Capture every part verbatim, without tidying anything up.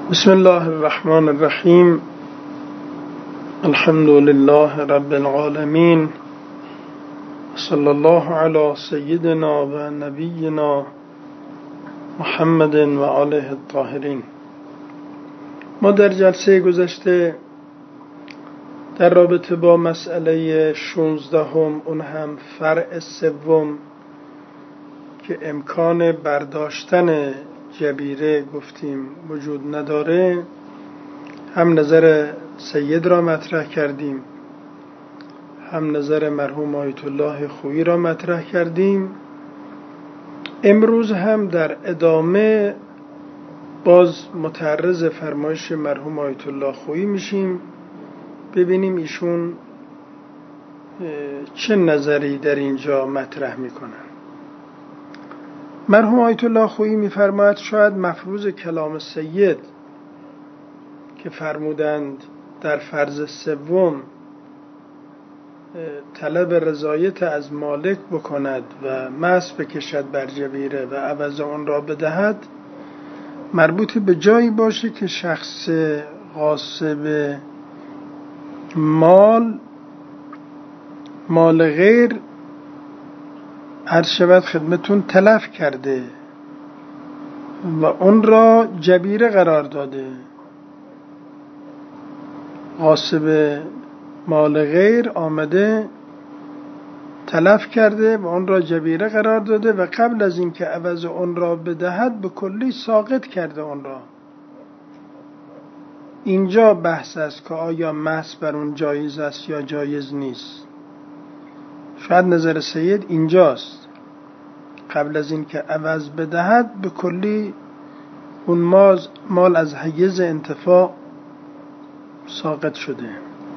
بسم الله الرحمن الرحیم. الحمد لله رب العالمین. صلی الله علی سیدنا و نبینا محمد و آله الطاهرین. ما در جلسه گذشته در رابطه با مسئله شانزدهم، اون هم فرع سوم که امکان برداشتن جبیره گفتیم وجود نداره، هم نظر سید را مطرح کردیم، هم نظر مرحوم آیت الله خویی را مطرح کردیم. امروز هم در ادامه باز متعرض فرمایش مرحوم آیت الله خویی میشیم، ببینیم ایشون چه نظری در اینجا مطرح میکنن. مرحوم آیت الله خویی میفرماید شاید مفروض کلام سید که فرمودند در فرض سوم طلب رضایت از مالک بکند و مس بکشد بر جبیره و عوض آن را بدهد، مربوط به جایی باشه که شخص غاصب مال مال غیر عرض شود خدمتون تلف کرده و اون را جبیره قرار داده. غاصب مال غیر آمده تلف کرده و اون را جبیره قرار داده و قبل از اینکه عوض اون را بدهد به کلی ساقط کرده اون را. اینجا بحث است که آیا مس بر اون جایز است یا جایز نیست. شاید نظر سید اینجاست، قبل از این که عوض بدهد به کلی اون مال از حیز انتفاع ساقط شده.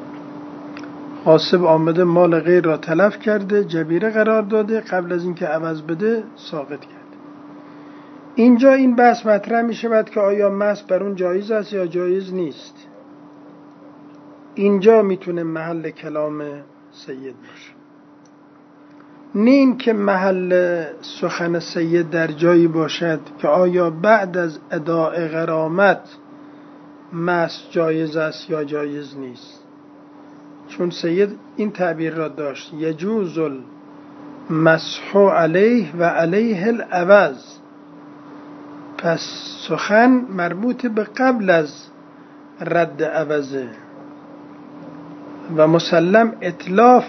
غاصب آمده مال غیر را تلف کرده، جبیره قرار داده، قبل از این که عوض بده ساقط کرده. اینجا این بحث مطرح می شود که آیا مس بر اون جایز است یا جایز نیست. اینجا میتونه محل کلام سید باشه، نه این که محل سخن سید در جایی باشد که آیا بعد از اداء غرامت مس جایز است یا جایز نیست. چون سید این تعبیر را داشت یجوز المسح علیه و علیه العوض، پس سخن مربوط به قبل از رد عوضه و مسلم اتلاف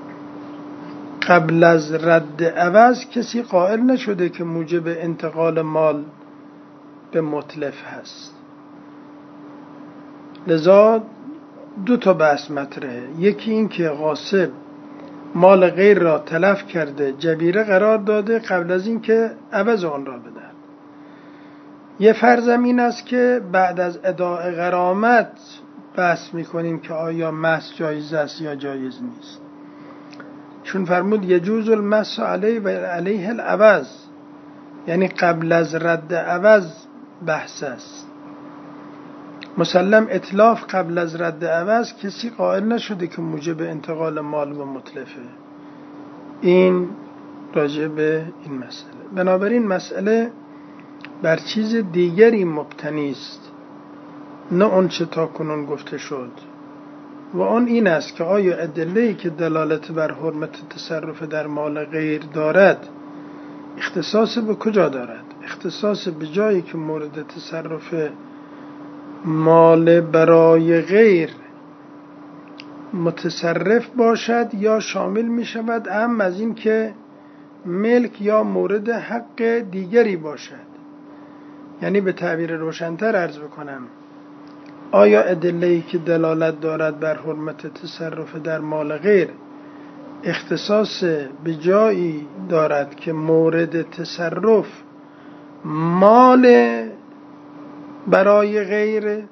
قبل از رد عوض کسی قائل نشده که موجب انتقال مال به متلف هست. لذا دو تا بحث مطرحه، یکی این که غاصب مال غیر را تلف کرده، جبیره قرار داده قبل از این که عوض آن را بده. یه فرضم این است که بعد از اداء غرامت بحث میکنیم که آیا مس جایز است یا جایز نیست. چون فرمود یجوز المس علیه و علیه العوض، یعنی قبل از رد عوض بحث است. مسلم اتلاف قبل از رد عوض کسی قائل نشده که موجب انتقال مال و متلفه. این راجع به این مسئله. بنابراین مسئله بر چیز دیگری مبتنی است، نه اون چه تا کنون گفته شد، و آن این است که آیا ادله‌ای که دلالت بر حرمت تصرف در مال غیر دارد اختصاص به کجا دارد؟ اختصاص به جایی که مورد تصرف مال برای غیر متصرف باشد یا شامل می شود هم از این که ملک یا مورد حق دیگری باشد. یعنی به تعبیر روشن‌تر عرض بکنم، آیا ادله‌ای که دلالت دارد بر حرمت تصرف در مال غیر اختصاص به جایی دارد که مورد تصرف مال برای غیر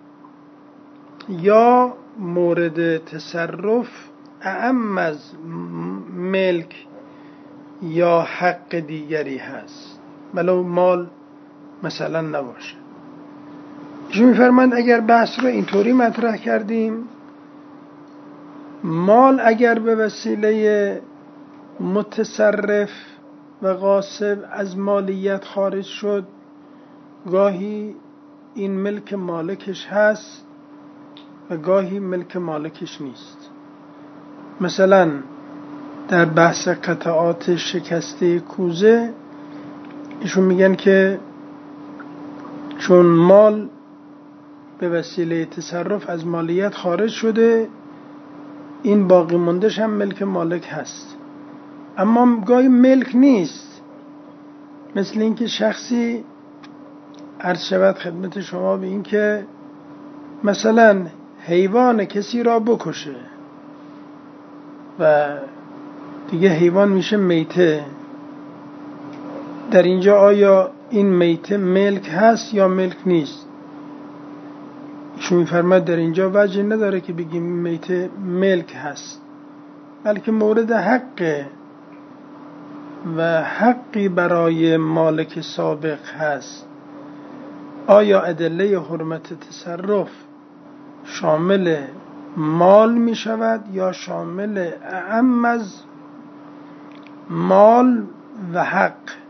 یا مورد تصرف اعم از ملک یا حق دیگری هست، ولو مال مثلا نباشه. ایشون می‌فرمایند اگر بحث رو اینطوری مطرح کردیم، مال اگر به وسیله متصرف و غاصب از مالیت خارج شد، گاهی این ملک مالکش هست و گاهی ملک مالکش نیست. مثلا در بحث قطعات شکسته کوزه ایشون میگن که چون مال به وسیله تصرف از مالیت خارج شده، این باقی موندهش هم ملک مالک هست، اما گاهی ملک نیست. مثل اینکه شخصی عرض شود خدمت شما به این که مثلا حیوان کسی را بکشه و دیگه حیوان میشه میته، در اینجا آیا این میته ملک هست یا ملک نیست؟ ایشون میفرماید در اینجا وجه نداره که بگیم میته ملک هست، بلکه مورد حقه و حقی برای مالک سابق هست. آیا ادله حرمت تصرف شامل مال می شود یا شامل اعم از مال و حق؟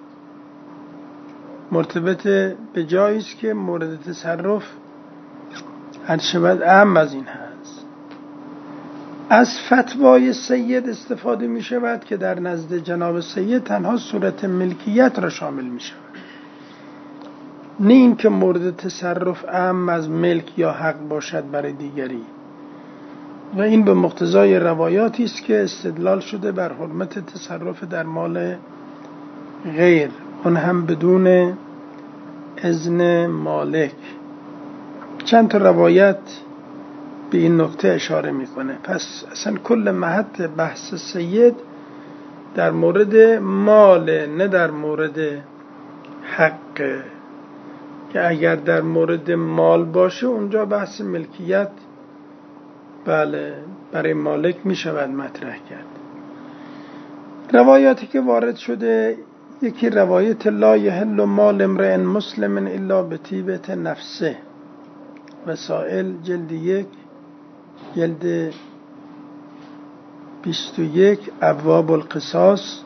مرتبط به جایی است که مورد تصرف هر شود اعم از این هست. از فتوای سید استفاده می شود که در نزد جناب سید تنها صورت ملکیت را شامل می شود، نه این که مورد تصرف اعم از ملک یا حق باشد برای دیگری. و این به مقتضای روایاتی است که استدلال شده بر حرمت تصرف در مال غیر، اون هم بدون اذن مالک. چند تا روایت به این نکته اشاره میکنه. پس اصلا کل محط بحث سید در مورد مال، نه در مورد حق، که اگر در مورد مال باشه اونجا بحث ملکیت بله برای مالک می شود مطرح کرد. روایاتی که وارد شده، یکی روایت لا یحل مال امرئ مسلم الا بطیبة نفسه، وسائل جلد یک جلد بیست و یک، ابواب القصاص،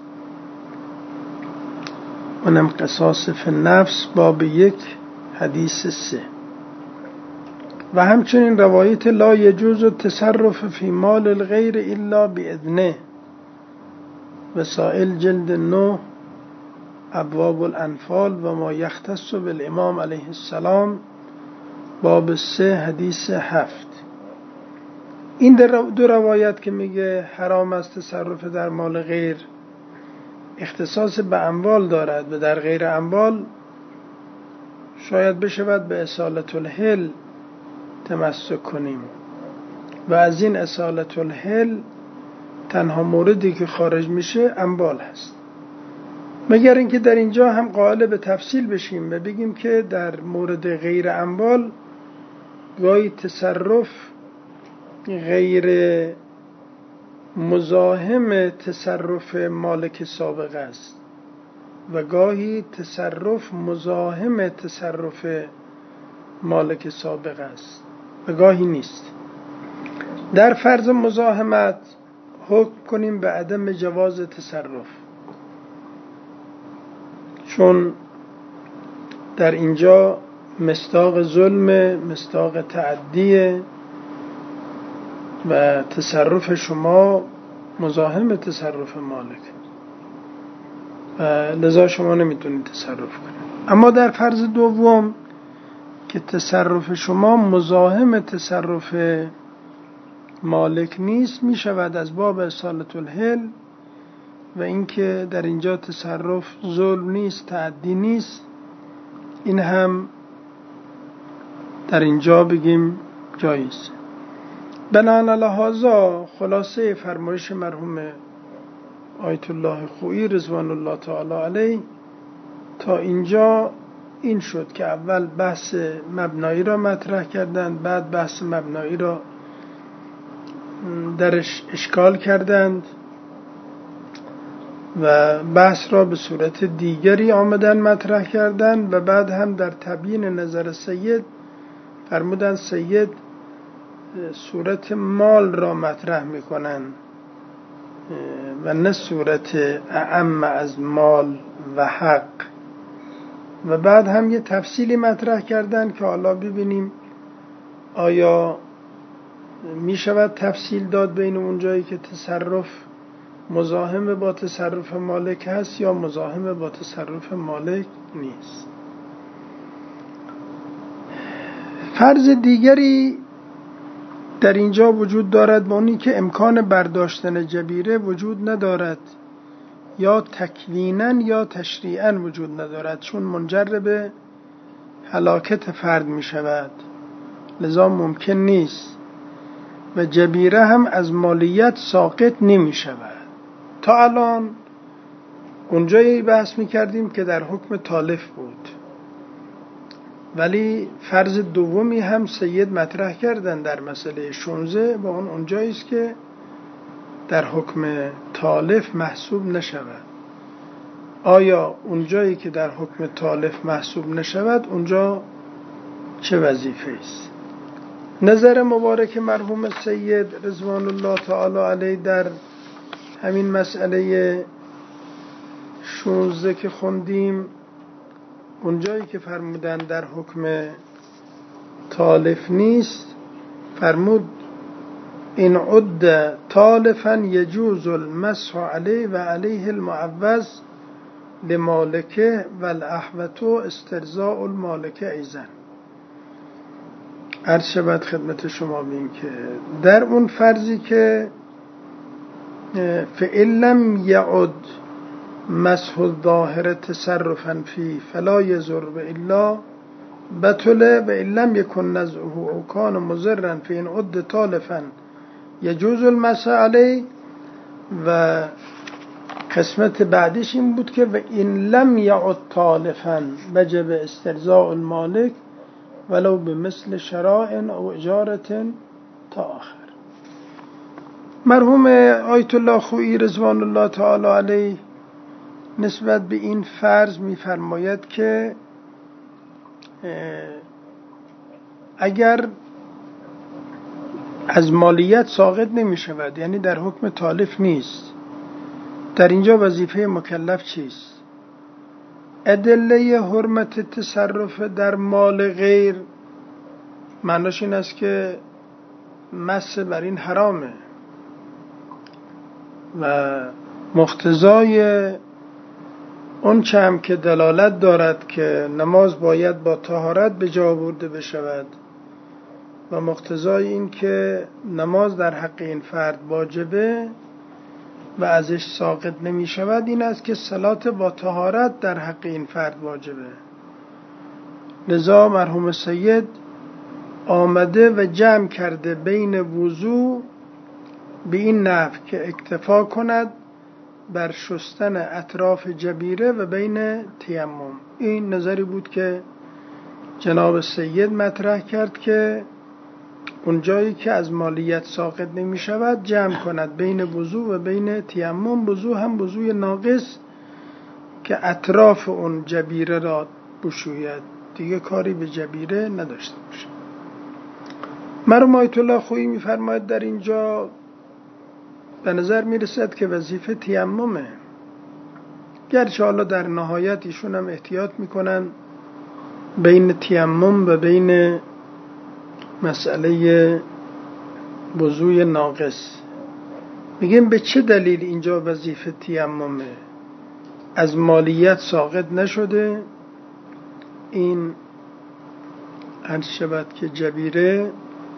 اونم قصاص فی النفس، باب یک حدیث سه. و همچنین روایت لا یجوز التصرف فی مال الغیر الا باذنه، وسائل جلد نه ابواب الانفال و ما یختص بالامام علیه السلام، باب سه حدیث هفت. این دو روایت که میگه حرام است تصرف در مال غیر اختصاص به اموال دارد و در غیر اموال شاید بشود به اصالت الحل تمسک کنیم و از این اصالت الحل تنها موردی که خارج میشه اموال هست، مگر اینکه در اینجا هم قائل به تفصیل بشیم و بگیم که در مورد غیر اموال گاهی تصرف غیر مزاحم تصرف مالک سابق است و گاهی تصرف مزاحم تصرف مالک سابق است و گاهی نیست. در فرض مزاحمت حکم کنیم به عدم جواز تصرف، چون در اینجا مصداق ظلم، مصداق تعدیه و تصرف شما مزاحم تصرف مالک و لذا شما نمیتونید تصرف کنید. اما در فرض دوم که تصرف شما مزاحم تصرف مالک نیست، می شود از باب اصالت الحل و اینکه در اینجا تصرف ظلم نیست، تعدی نیست، این هم در اینجا بگیم جایز. بناهن لهذا خلاصه فرمایش مرحوم آیت الله خویی رضوان الله تعالی علیه تا اینجا این شد که اول بحث مبنایی را مطرح کردند، بعد بحث مبنایی را درش اشکال کردند و بحث را به صورت دیگری آمدن مطرح کردند و بعد هم در تبیین نظر سید فرمودند سید صورت مال را مطرح میکنند و نه صورت اعم از مال و حق. و بعد هم یه تفصیلی مطرح کردن که حالا ببینیم آیا می شود تفصیل داد بین اون جایی که تصرف مزاحم با تصرف مالک هست یا مزاحم با تصرف مالک نیست. فرض دیگری در اینجا وجود دارد با اونی که امکان برداشتن جبیره وجود ندارد، یا تکویناً یا تشریعاً وجود ندارد، چون منجر به هلاکت فرد می شود، لذا ممکن نیست و جبیره هم از مالیت ساقط نمی شود. تا الان اونجایی بحث می کردیم که در حکم تالف بود، ولی فرض دومی هم سید مطرح کردن در مسئله شانزده با اون اونجایی است که در حکم تالف محسوب نشود. آیا اونجایی که در حکم تالف محسوب نشود اونجا چه وظیفه است؟ نظر مبارک مرحوم سید رضوان الله تعالی علیه در همین مسئله شانزده که خوندیم، اونجایی که فرمودن در حکم تالف نیست، فرمود این عد تالفا یجوز المسح علیه و علیه المعوض لمالکه و الاحوط استرضاء المالکه ایضا. عرض شود خدمت شما بین که در اون فرضی که فإن لم یعد مسح الظاهر تصرفا فی فلا یضر الا بطل و ان لم یکن نزعه او کان مضرا فإن عد تالفا یجوز المسح علیه. و قسمت بعدش این بود که و ان لم یعد تالفا وجب استرضاء المالک ولو بمثل شراء او اجارة تا آخر. مرحوم آیت الله خویی رضوان الله تعالی علیه نسبت به این فرض می‌فرماید که اگر از مالیت ساقط نمی شود، یعنی در حکم تالف نیست، در اینجا وظیفه مکلف چیست؟ ادله حرمت تصرف در مال غیر معناش این است که مس بر این حرامه و مقتضای اون چه هم که دلالت دارد که نماز باید با طهارت به جا برده بشود و مقتضای این که نماز در حق این فرد واجبه و ازش ساقط نمی شود این است که صلات با طهارت در حق این فرد واجبه. لذا مرحوم سید آمده و جمع کرده بین وضو به این نحو که اکتفا کند بر شستن اطراف جبیره و بین تیمم. این نظری بود که جناب سید مطرح کرد که اونجایی که از مالیت ساقط نمی شود جمع کند بین وضو و بین تیمم. وضو هم وضوی ناقص که اطراف اون جبیره را بشوید، دیگه کاری به جبیره نداشته باشه. مرحوم آیت الله خویی می‌فرماید در اینجا به نظر میرسد که وظیفه تیممه، گرچه حالا در نهایت ایشون هم احتیاط میکنن بین تیمم و بین مسئله وضوی ناقص. میگیم به چه دلیل اینجا وظیفه تیممه؟ از مالیت ساقط نشده. این عرض شود که جبیره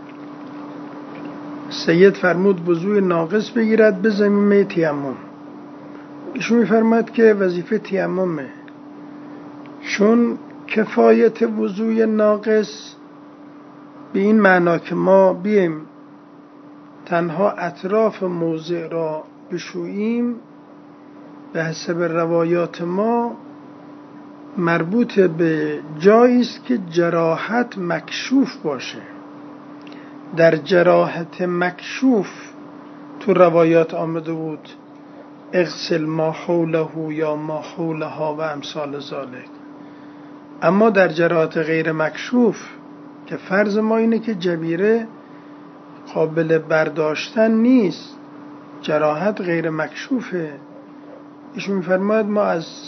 سید فرمود وضوی ناقص بگیرد به زمینه تیمم. ایشون میفرماید که وظیفه تیممه، چون کفایت وضوی ناقص به این معنا که ما بیم تنها اطراف موضع را بشوییم به حسب روایات ما مربوط به جایی است که جراحت مکشوف باشه. در جراحت مکشوف تو روایات آمده بود اغسل ما حوله یا ما حولها و امثال ذالک. اما در جراحت غیر مکشوف که فرض ما اینه که جبیره قابل برداشتن نیست، جراحت غیر مکشوفه، ایشون میفرماید ما از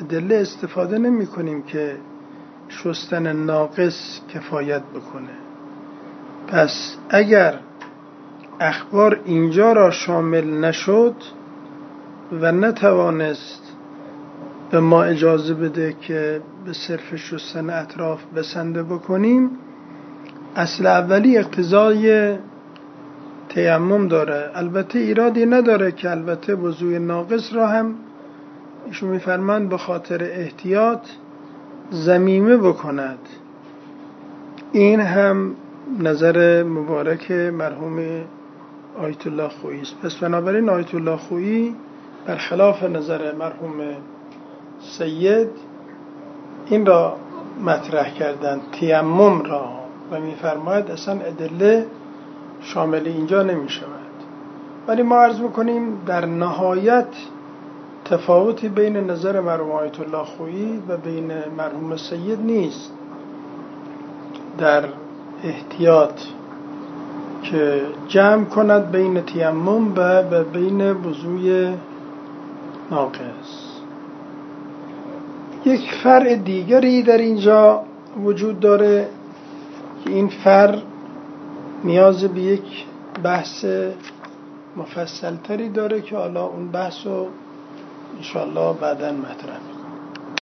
ادله استفاده نمی کنیم که شستن ناقص کفایت بکنه. پس اگر اخبار اینجا را شامل نشد و نتوانست به ما اجازه بده که به صرف شستن اطراف بسنده بکنیم، اصل اولی اقتضای تیمم داره. البته ایرادی نداره که البته وضوء ناقص را هم ایشون میفرماند به خاطر احتیاط ضمیمه بکند. این هم نظر مبارک مرحوم آیت الله خویی است. پس بنابراین آیت الله خویی برخلاف نظر مرحوم سید این را مطرح کردند، تیمم را، و میفرماید اصلا ادله شامل اینجا نمی شود. ولی ما عرض میکنیم در نهایت تفاوتی بین نظر مرحوم آیت الله خویی و بین مرحوم سید نیست در احتیاط که جمع کند بین تیمم و بین وضوء ناقص. یک فرع دیگری در اینجا وجود داره که این فرع نیاز به یک بحث مفصل تری داره که حالا اون بحث رو انشاءالله بعداً مطرح